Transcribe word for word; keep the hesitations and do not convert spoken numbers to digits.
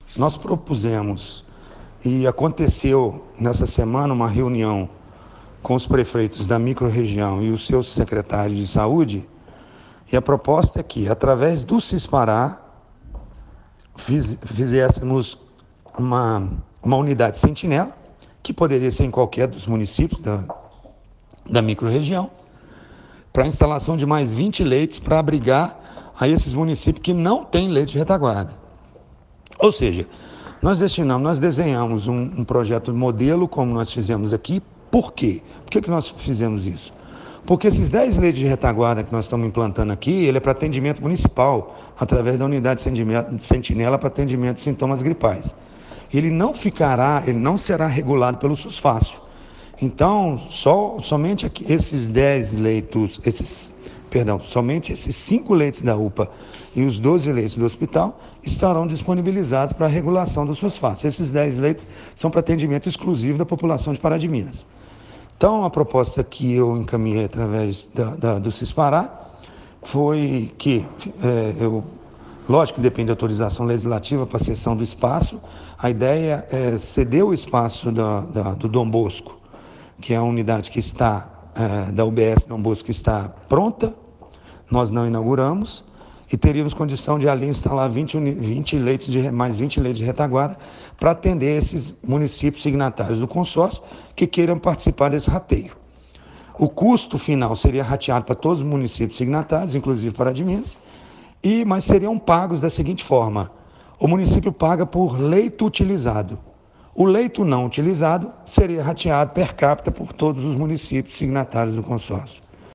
nós propusemos e aconteceu nessa semana uma reunião com os prefeitos da microrregião e os seus secretários de saúde, e a proposta é que, através do Cispará, fiz, fizéssemos uma, uma unidade sentinela, que poderia ser em qualquer dos municípios da, da microrregião, para a instalação de mais vinte leitos para abrigar a esses municípios que não têm leito de retaguarda. Ou seja, nós destinamos, nós desenhamos um, um projeto modelo, como nós fizemos aqui. Por quê? Por que, que nós fizemos isso? Porque esses dez leitos de retaguarda que nós estamos implantando aqui, ele é para atendimento municipal, através da unidade sentinela para atendimento de sintomas gripais. Ele não ficará, ele não será regulado pelo SUSFácil. Então, só, somente aqui, esses dez leitos, esses, perdão, somente esses cinco leitos da U P A e os doze leitos do hospital estarão disponibilizados para a regulação do SUSFácil. Esses dez leitos são para atendimento exclusivo da população de Pará de Minas. Então, a proposta que eu encaminhei através da, da, do Cispará foi que, é, eu, lógico que depende da autorização legislativa para a cessão do espaço, a ideia é ceder o espaço da, da, do Dom Bosco, que é a unidade que está, é, da U B S Dom Bosco, que está pronta, nós não inauguramos, e teríamos condição de ali instalar vinte, vinte leitos de, mais vinte leitos de retaguarda para atender esses municípios signatários do consórcio que queiram participar desse rateio. O custo final seria rateado para todos os municípios signatários, inclusive Pará de Minas, e, mas seriam pagos da seguinte forma: o município paga por leito utilizado. O leito não utilizado seria rateado per capita por todos os municípios signatários do consórcio.